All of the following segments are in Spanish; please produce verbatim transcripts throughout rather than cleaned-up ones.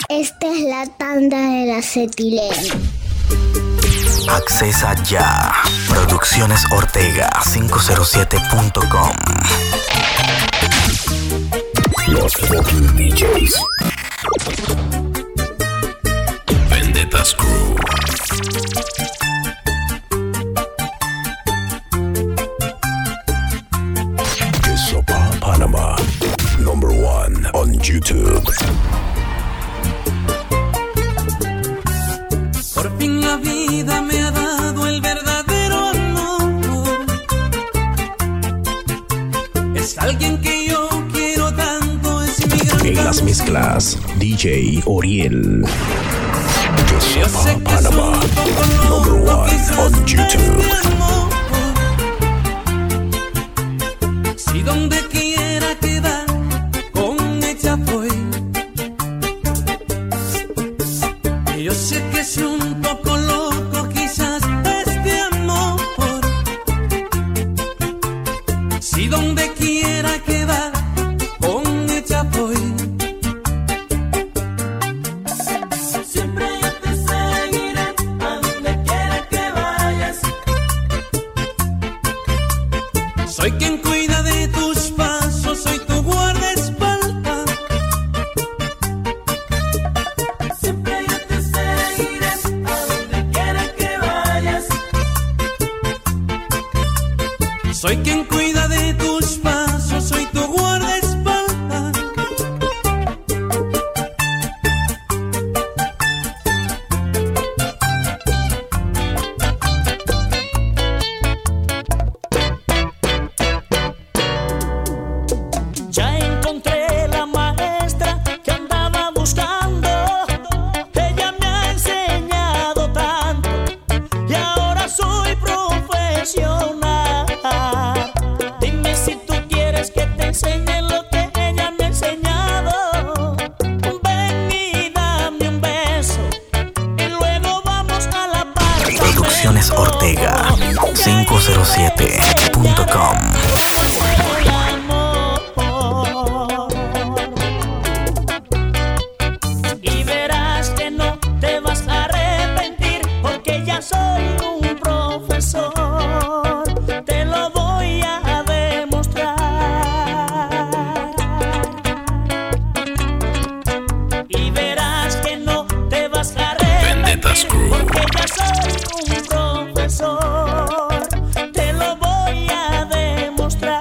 Esta es la tanda de la Cetilena. Accesa ya. Producciones Ortega cinco cero siete punto com. Los fucking D Js. Vendetas Crew. Sopa Panama. Number one on YouTube. Por fin la vida me ha dado el verdadero amor. Es alguien que yo quiero tanto, es mi gran En las mezclas, D J Oriel. Yo sé que Panama. Number one on YouTube. Si donde quiera quedar con ella voy. Y yo sé que es un poco loco quizás este amor. Si donde quiera quedar con ella voy. Siempre yo te seguiré a donde quiera que vayas. Soy quien cuida de tus pasos, soy tu guardaespaldas. Siempre yo te seguiré a donde quiera que vayas. Soy quien cuida de tus pasos, soy tu guardaespaldas. Ya encontré la maestra que andaba buscando. Ella me ha enseñado tanto y ahora soy profesional. Dime si tú quieres que te enseñe lo que ella me ha enseñado. Ven y dame un beso y luego vamos a la parte. Producciones Ortega cinco cero siete punto com. Y verás que no te vas a arrepentir, porque ya soy un profesor, te lo voy a demostrar. Y verás que no te vas a Vendetas arrepentir, Crew. porque ya soy un profesor, te lo voy a demostrar.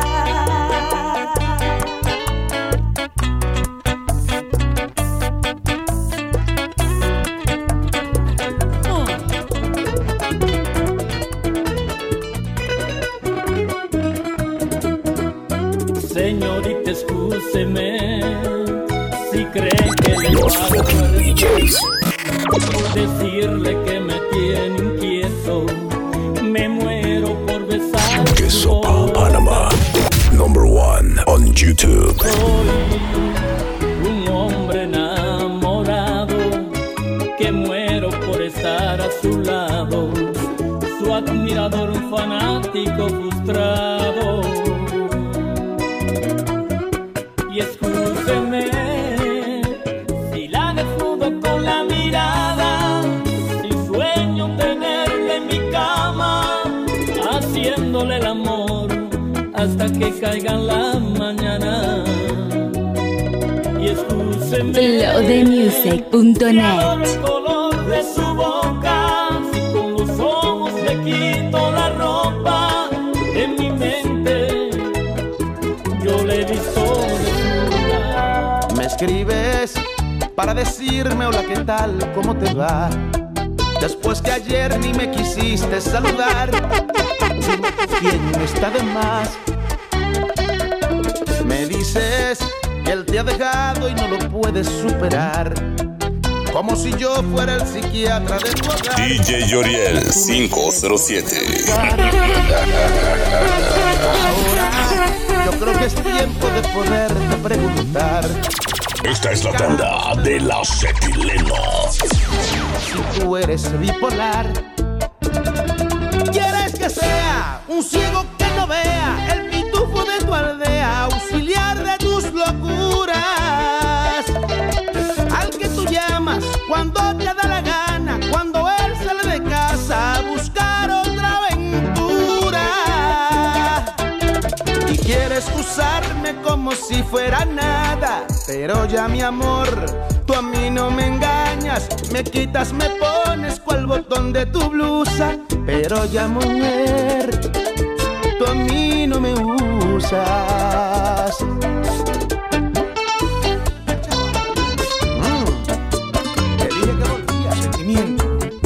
Señorita, excúseme si cree que le Los va a fucking D Js. decirle que me tiene inquieto. Me muero por besar Que tu Sopa boca. Panama. Number one on YouTube. Soy un hombre enamorado que muero por estar a su lado, su admirador, un fanático frustrado. Y escúcheme si la desnudo con la mirada, si sueño tenerle en mi cama, haciéndole el amor hasta que caiga la mañana. Y escúcheme flow the music punto si adoro net. el color de su boca, si con los ojos le quito la ropa. En mi mente yo le he visto desnuda. Me escribes para decirme hola, ¿qué tal? ¿Cómo te va? Después que ayer ni me quisiste saludar. ¿Quién está de más? Me dices que él te ha dejado y no lo puedes superar, como si yo fuera el psiquiatra de tu hogar. D J Oriel cinco cero siete. Ahora yo creo que es tiempo de poderte preguntar Esta es la tanda de la Cetilena. si tú eres bipolar. ¿Quieres que sea un ciego que no vea, el pitufo de tu aldea, auxiliar de tus locuras? Al que tratarme como si fuera nada. Pero ya mi amor, tú a mí no me engañas. Me quitas, me pones cual botón de tu blusa. Pero ya mujer, tú a mí no me usas. Mm. Te dije que volvía, sentimiento.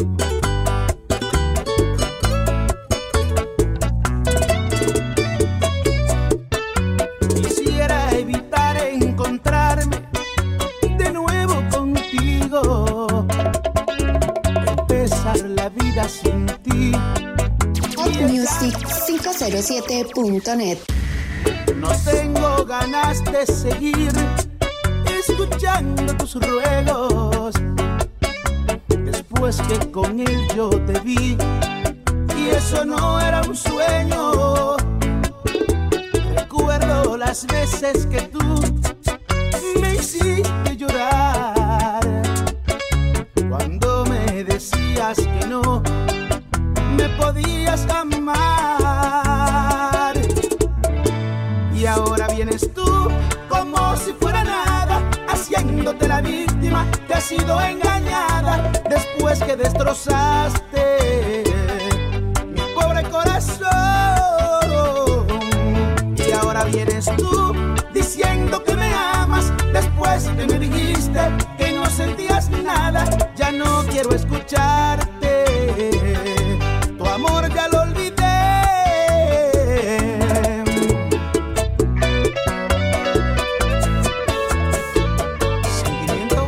Quisiera evitar encontrarme de nuevo contigo, empezar la vida sin ti. Music cinco cero siete punto net. No tengo ganas de seguir escuchando tus ruegos, después que con él yo te vi y eso no era un sueño. Recuerdo las veces que tú me hiciste llorar, cuando me decías que no me podías amar. Y ahora vienes tú como si fuera nada, haciéndote la víctima que ha sido engañada, después que destrozaste mi pobre corazón. Y ahora vienes tú diciendo que me amas, después que me dijiste que no sentías nada. Ya no quiero escucharte, tu amor ya lo olvidé. Sentimiento.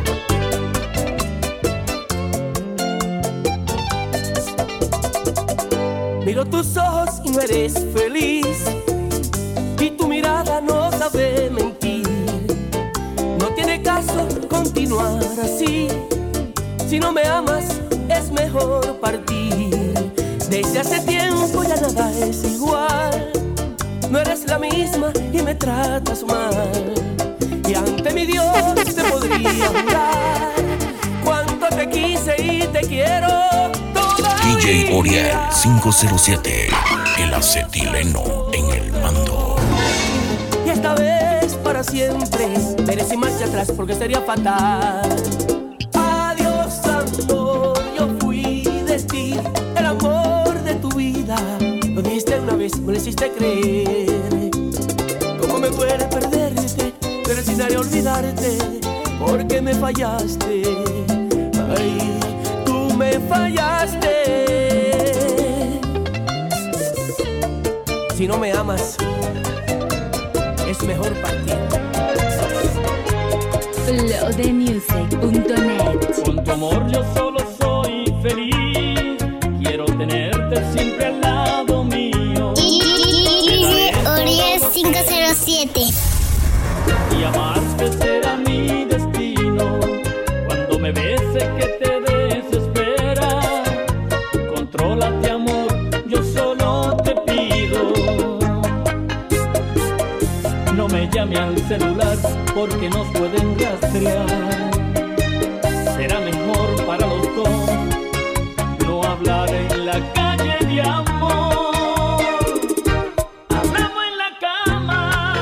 Miro tus ojos y no eres feliz, y tu mirada no sabe mentir. No tiene caso continuar así, si no me amas es mejor partir. Desde hace tiempo ya nada es igual, no eres la misma y me tratas mal. Y ante mi Dios te podría jurar cuánto te quise y te quiero todavía. D J Oriel cinco cero siete, el acetileno en el mando. Y esta vez para siempre veré sin marcha atrás porque sería fatal. Adiós amor, yo fui de ti, el amor de tu vida. Lo dijiste una vez, me lo hiciste creer. ¿Cómo me puede perderte? Pero sin nadie olvidarte, porque me fallaste. Ay, tú me fallaste. Si no me amas, es mejor partir. flow de music punto net. Con tu amor yo solo soy feliz. Quiero tenerte siempre al lado mío. Oriel cinco cero siete. Y amarte será mi destino. Cuando me beses que te desespera, contrólate amor, yo solo te pido. No me llame al celular porque nos pueden rastrear. Será mejor para los dos no hablar en la calle de amor. Hablamos en la cama,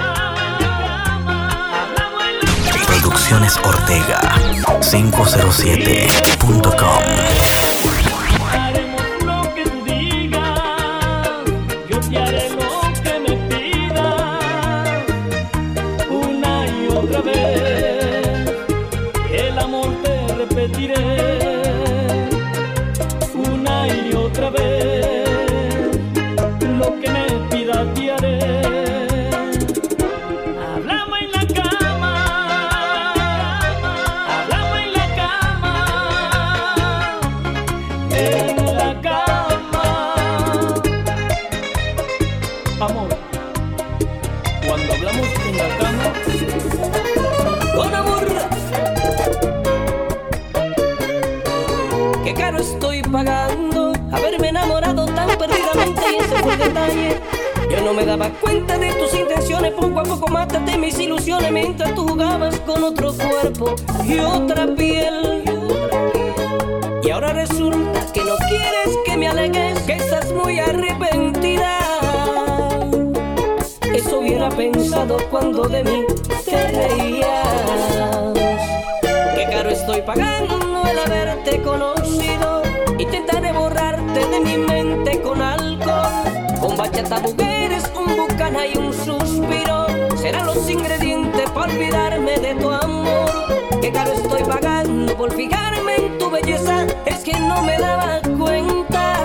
hablamos en la cama. Producciones Ortega cinco cero siete punto com. Haremos lo que tú digas, yo te haré lo que me pidas. Una y otra vez, el amor te repetiré. Una y otra vez, lo que me pidas te haré. Hablamos en la cama, hablamos en la cama, en la cama. Amor, cuando hablamos en la cama, Con amor, qué caro estoy pagando haberme enamorado tan perdidamente, y ese fue el detalle. Yo no me daba cuenta de tus intenciones, poco a poco mataste mis ilusiones mientras tú jugabas con otro cuerpo y otra piel. Y ahora resulta que no quieres que me alegues, que estás muy arrepentida. Eso hubiera hubiera pensado cuando de mí te reías. Qué caro estoy pagando el haberte conocido. Intentaré borrarte de mi mente con alcohol, con bachata, mujeres, un bucana y un suspiro. Serán los ingredientes para olvidarme de tu amor. Qué caro estoy pagando por fijarme en tu belleza. Es que no me daba cuenta.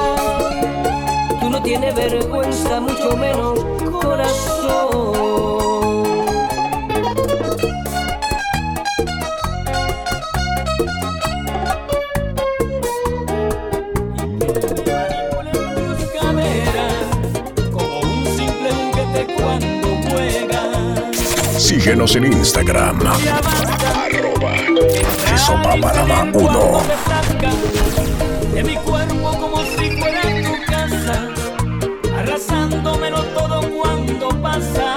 Tú no tienes vergüenza, mucho menos corazón. Síguenos en Instagram, arroba Esopapanamá uno. De mi cuerpo como si fuera tu casa, arrasándomelo todo cuando pasa.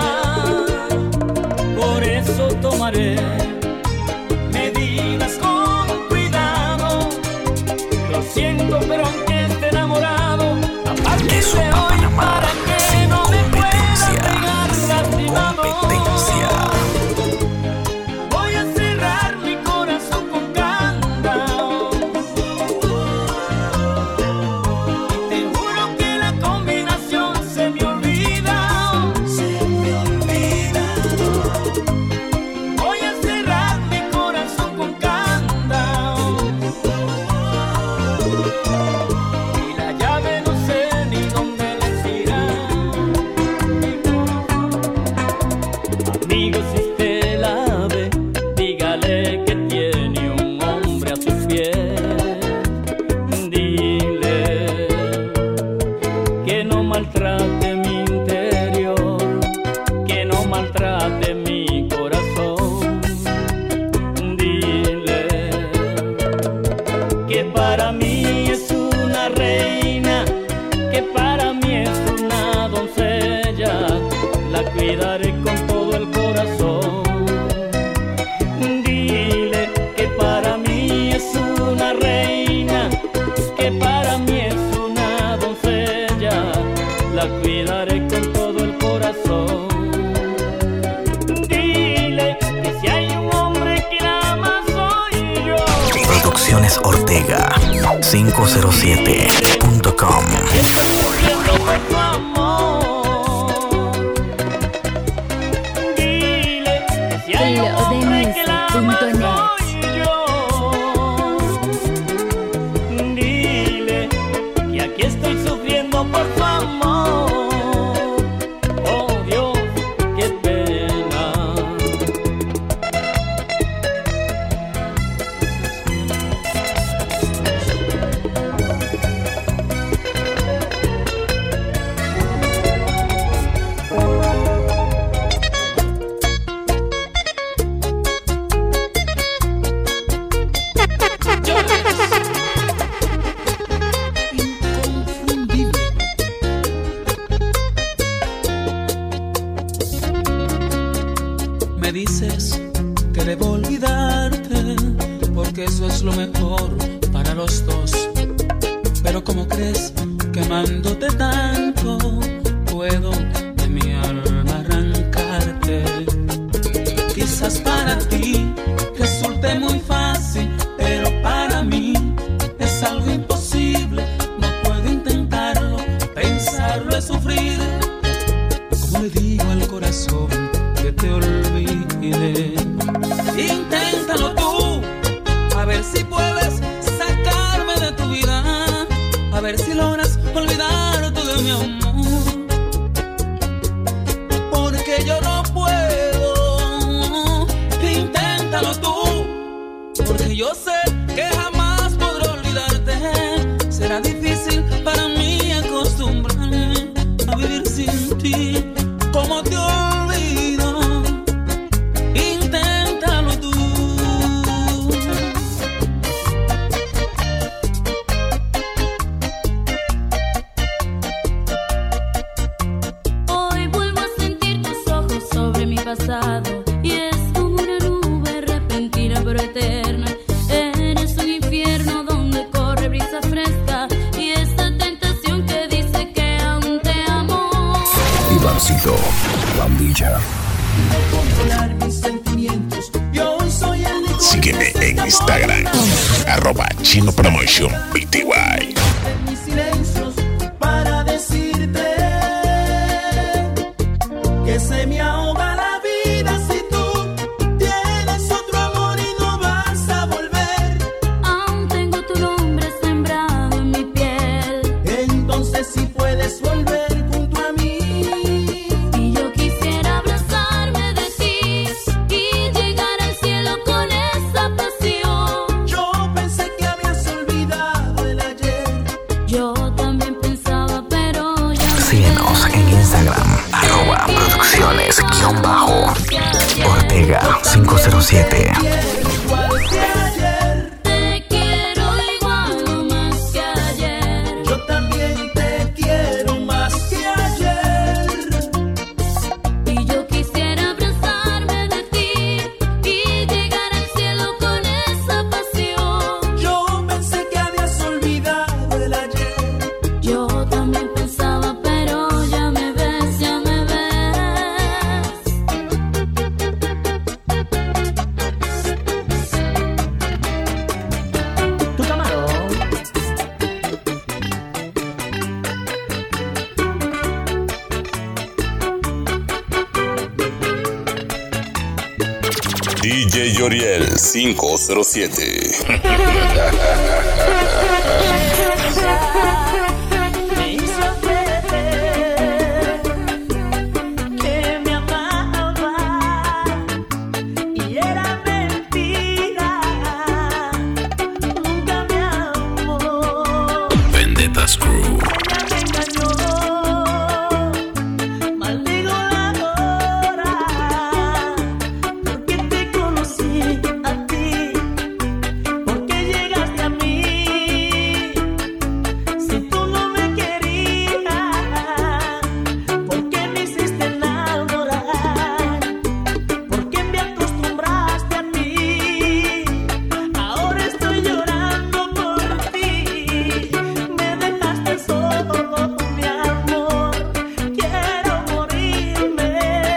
Por eso tomaré medidas con cuidado. Lo siento, pero aunque esté enamorado, a partir de hoy para que no me pueda pegar lastimado. Voy a cerrar mi corazón con candado y te juro que la combinación se me olvida, se me olvida. Voy a cerrar mi corazón con candado y la llave no sé ni dónde le irá. Amigos, si usted la ve, dígale que tiene un hombre a sus pies. Dile que no maltrate mi interior, que no maltrate mi corazón. Dile que para mí es una reina, que para mí es una doncella. La cuidaré con todo el corazón. Dile que para mí es una reina, que para mí es una doncella. La cuidaré con todo el corazón. Dile que si hay un hombre que la ama soy yo. Producciones Ortega cinco cero siete punto com. Estoy sufriendo por tu amor. Dile que si hay un hombre que la ama soy yo. Dile que aquí estoy sufriendo por tu amor. Oh Dios, qué pena. Me dices que debo olvidarte, porque eso es lo mejor para los dos. Pero ¿cómo crees que amándote tanto puedo de mi alma arrancarte? Quizás para ti resulte muy fácil, pero para mí es algo imposible. No puedo intentarlo, pensarlo es sufrir. ¿Cómo le digo al corazón que te olvide? Inténtalo tú, a ver si puedes sacarme de tu vida, a ver si logras olvidarte de mi amor, porque yo no puedo. Inténtalo tú, porque yo sé que jamás podré olvidarte. Será difícil para mí acostumbrarme a vivir sin ti. ¿Cómo te olvido? Inténtalo tú. Hoy vuelvo a sentir tus ojos sobre mi pasado, y es como una nube repentina pero eterna. Eres un infierno donde corre brisa fresca, y esta tentación fecha. Sígueme en Instagram, arroba Chino Promotion P T Y. Mis silencios para decirte que se me ahoga la vida si tú tienes otro amor y no vas a volver. Aún tengo tu nombre sembrado en mi piel. Entonces si puedes volver junto a mí. Y yo quisiera abrazarme de ti y llegar al cielo con esa pasión. Yo pensé que habías olvidado el ayer. Yo también pensaba, pero ya me Síguenos en Instagram, arroba producciones guión bajo Ortega cinco cero siete. Te quiero igual o más que ayer. Yo también te quiero más que ayer. Y yo quisiera abrazarme de ti y llegar al cielo con esa pasión. Yo pensé que habías olvidado el ayer. Yo también pensaba, pero ya me ves, ya me ves. Tu camarón. D J Yoriel cinco cero siete. Me hizo creer que me amaba y era mentira. Nunca me amó. Vendetas Crew. Ella me engañó. Maldigo la hora porque te conocí a ti, porque llegaste a mí. Si tú no me querías, ¿por qué me hiciste enamorar? ¿Por qué me acostumbraste a ti? Ahora estoy llorando por ti. Me dejaste solo, mi amor. Quiero morirme.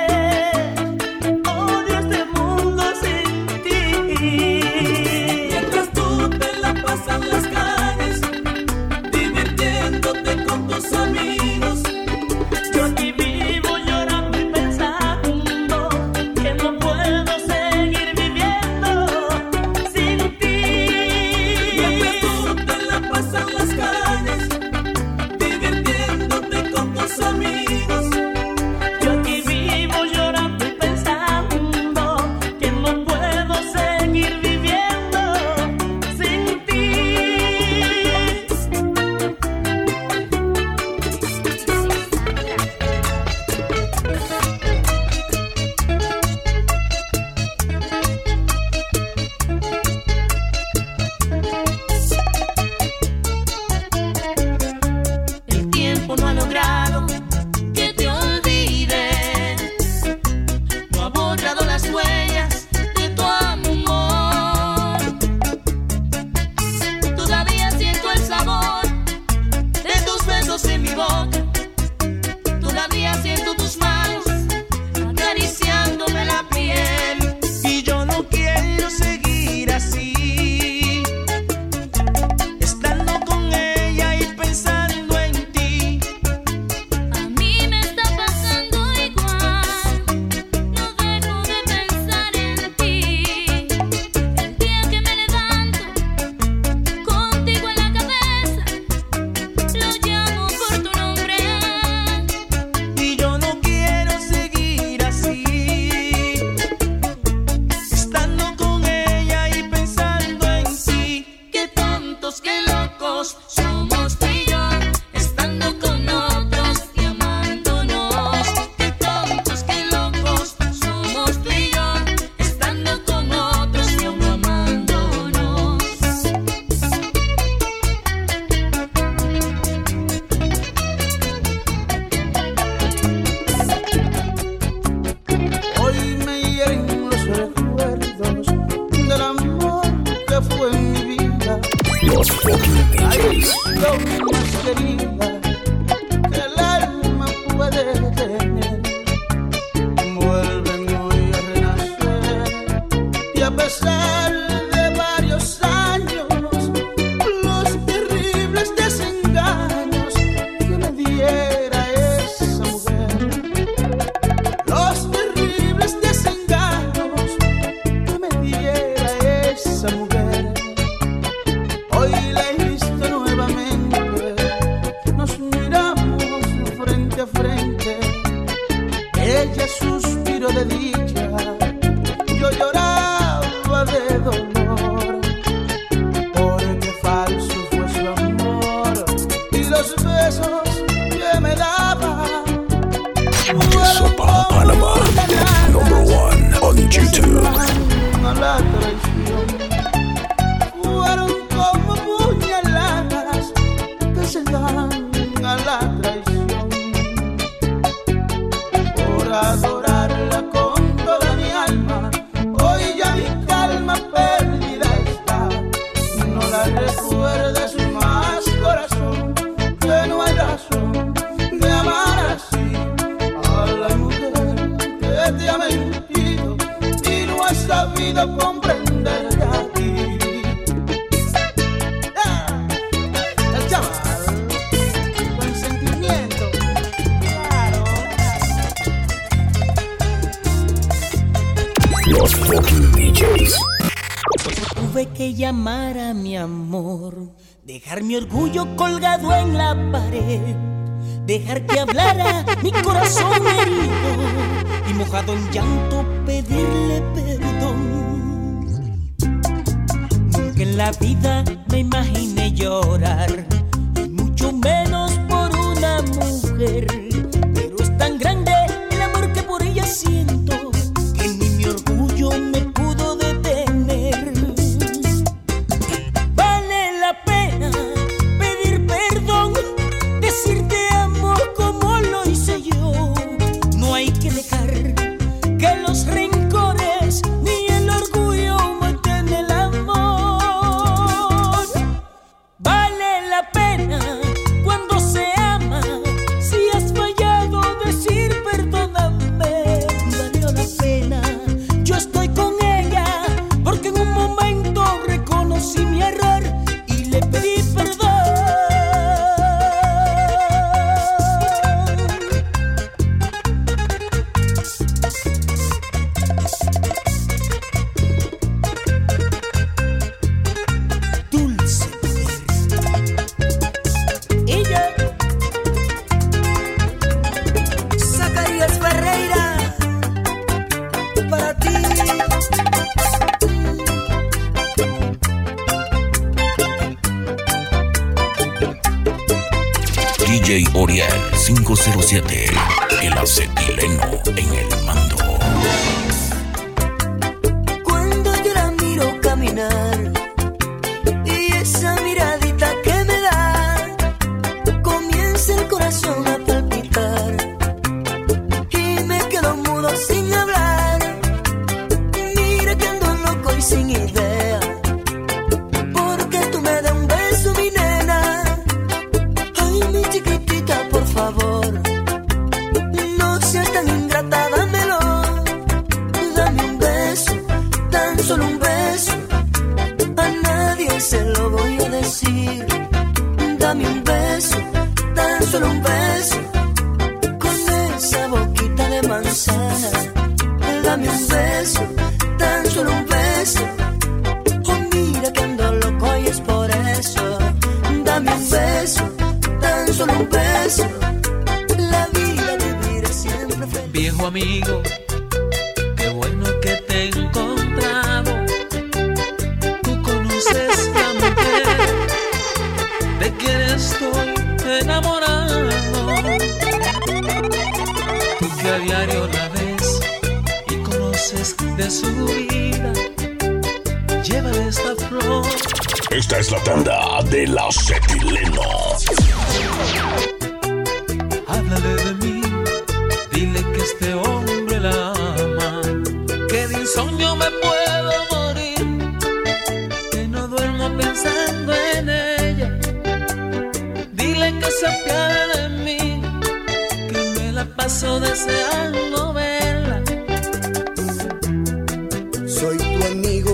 Odio este mundo sin ti. Mientras tú te la pasas en las calles, divirtiéndote con tus amigos, yo aquí vivo llorando y pensando que no puedo seguir viviendo sin ti. Mientras tú te la pasas en las calles, divirtiéndote con tus amigos, yo aquí vivo llorando y pensando que no puedo seguir viviendo sin ti. El tiempo no ha logrado que te olvides, no ha borrado las huellas de tu amor. Todavía siento el sabor de tus besos en mi boca, todavía siento tus manos acariciándome la piel. Y yo no quiero seguir así, estando con ella y pensando en ti. A mí me está pasando igual, no dejo de pensar en ti. El día que me levanto, contigo en la cabeza, lo llamo por tu nombre. Y yo no quiero seguir así, estando con ella y pensando en ti. Qué tontos, qué locos somos tú y yo, estando con otros y amándonos. Qué tontos, qué locos somos tú y yo, estando con otros y aún amándonos. Hoy me hieren los recuerdos del amor que fue en mi vida. Los fucking D Js. Lo más querida que el alma puede tener. a pesar de varios años, los terribles desengaños que me diera esa mujer, los terribles desengaños que me diera esa mujer. Hoy la he visto nuevamente, nos miramos frente a frente, ella suspiró de dicha, yo lloraba de dolor, porque falso fue su amor y los besos que me daba. Sopa Panama, number one on YouTube. A la traición fueron como puñaladas que se dan a la traición. Por adorarla con toda mi alma, hoy ya mi calma perdida está. No la recuerdes más, corazón, que no hay razón de amar así a la mujer que te ha mentido y no has sabido comprenderte a ti. Ah, el chaval con sentimiento, claro. Los fucking D Js. Tuve que llamar a mi amor, dejar mi orgullo colgado en la pared, dejar que hablara mi corazón herido y mojado en llanto pedirle perdón. Nunca en la vida me imaginé llorar, y mucho menos por una mujer, pero es tan grande el amor que por ella siento que ni mi orgullo me pudo detener. Vale la pena pedir perdón, decir te amo como lo hice yo. No hay que dejar que los rencores ni el orgullo maten el amor. Vale la pena cuando se ama, si has fallado decir perdóname. Valió la pena, yo estoy con ella, porque en un momento reconocí mi error y le pedí perdón. Dulce ella, Zacarías Ferreira, para ti. D J Oriel cinco cero siete, el acetileno en el mando. Cuando yo la miro caminar y esa miradita que me da, comienza el corazón a palpitar y me quedo mudo sin hablar. Mira que ando loco y sin idea, porque tú me das un beso, mi nena. Ay, mi chiquitita, por favor, no seas tan ingrata, dámelo. Dame un beso, tan solo un beso, a nadie se lo voy a decir. Dame un beso, tan solo un beso, con esa boquita de manzana. Dame un beso, tan solo un beso, oh mira que ando loco y es por eso. Dame un beso, tan solo un beso, la vida viviré siempre feliz. Viejo amigo, qué bueno que te he encontrado. Tú conoces la mujer de quien estoy enamorado. Tú que a diario la ves y conoces de su vida, llévale esta flor. Esta es la tanda del acetileno. Háblale de mí, dile que este hombre la ama, que de insomnio me puedo morir, que no duermo pensando en ella. Dile que se apiade de mí, que me la paso deseando verla. Soy tu amigo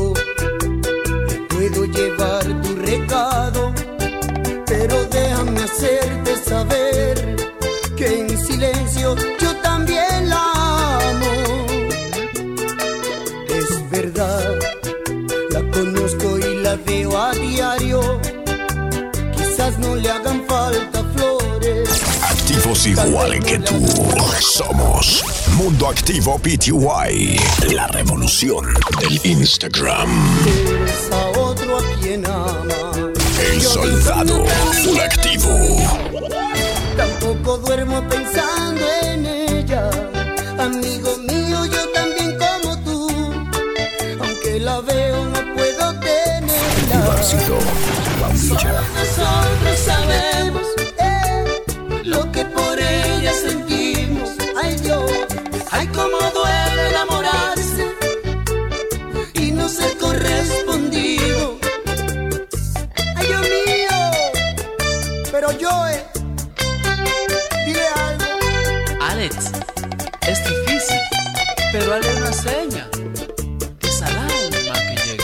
locos igual que tú. Somos Mundo Activo P T Y, la revolución del Instagram. Es a otro a quien ama. El soldado full activo. Tampoco duermo pensando en ella. Amigo mío, yo también como tú. Aunque la veo no puedo tenerla. Barcito, Solo nosotros sabemos eh, lo que por ella sentimos. Ay Dios, ay cómo duele enamorarse y no ser correspondido. Ay Dios mío, pero yo eh, dile algo. Alex, es difícil, pero hazle una seña. Es al alma que llega.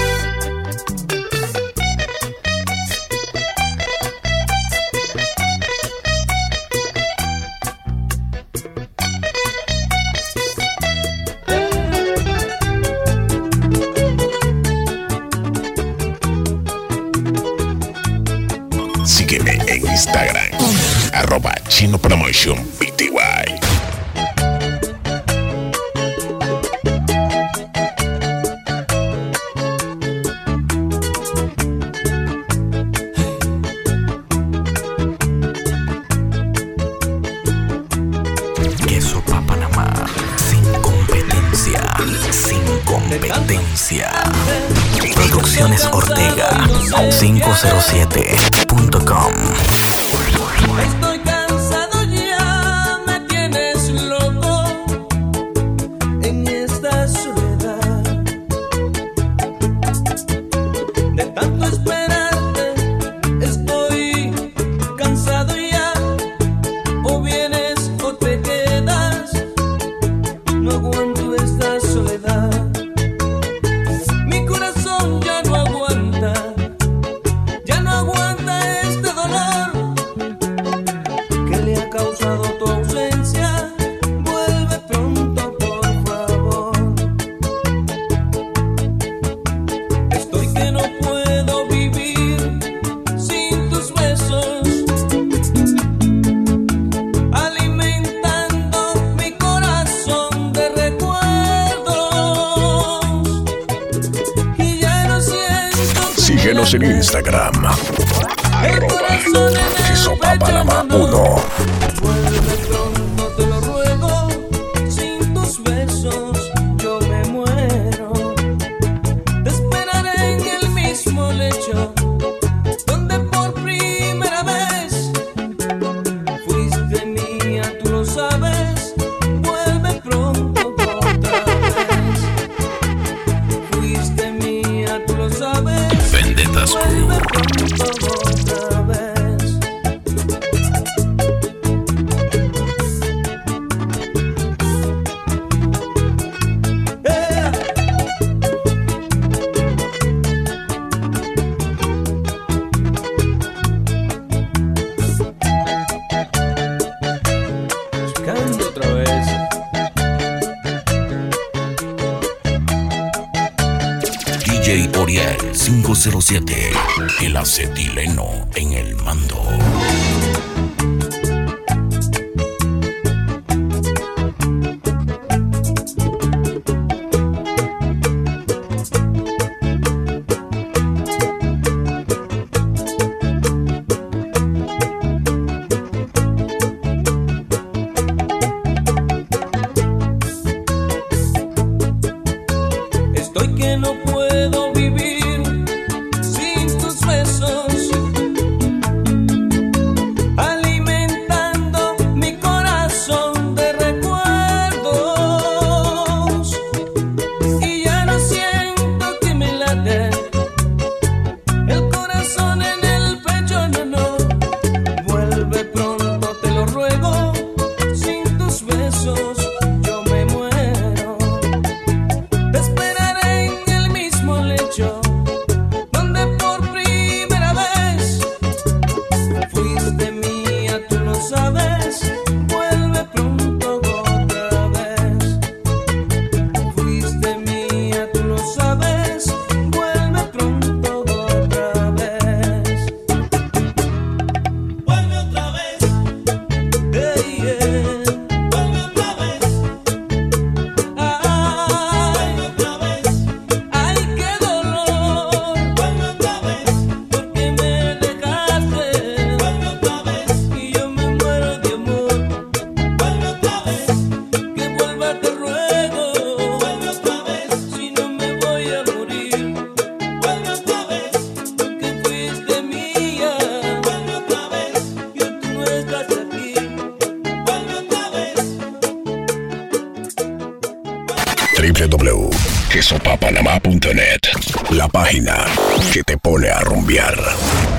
Sígueme en Instagram, arroba Chino Promotion P T Y. Queso Pa' Panamá, sin competencia, sin competencia. Producciones Ortega, quinientos siete punto com. Estoy cansado ya, me tienes loco en esta soledad. De tanto esperarte, estoy cansado ya. O vienes o te quedas, no aguanto esta soledad. Mi corazón ya no aguanta, ya no aguanta este dolor que le ha causado tu ausencia. Vuelve pronto, por favor. Estoy que no puedo vivir sin tus besos, alimentando mi corazón de recuerdos. Y ya no siento. Síguenos en Instagram, arroba Queso Pa' Panamá uno. Vuelve pronto, te lo ruego. Sin tus besos yo me muero. Te esperaré en el mismo lecho donde por primera vez fuiste mía, tú lo sabes. Vuelve pronto otra vez. Fuiste mía, tú lo sabes. Vendetas Vuelve pronto otra vez. Buscando otra vez. D J Oriel quinientos siete, el acetileno en el mando. Estoy que no puedo vivir sin tus besos, alimentando mi corazón de recuerdos. Y ya no siento que me late el corazón en el pecho, no, no. Vuelve pronto, te lo ruego. Sin tus besos yo me muero. Te esperaré en el mismo lecho w w w punto queso pa panamá punto net, la página que te pone a rumbear.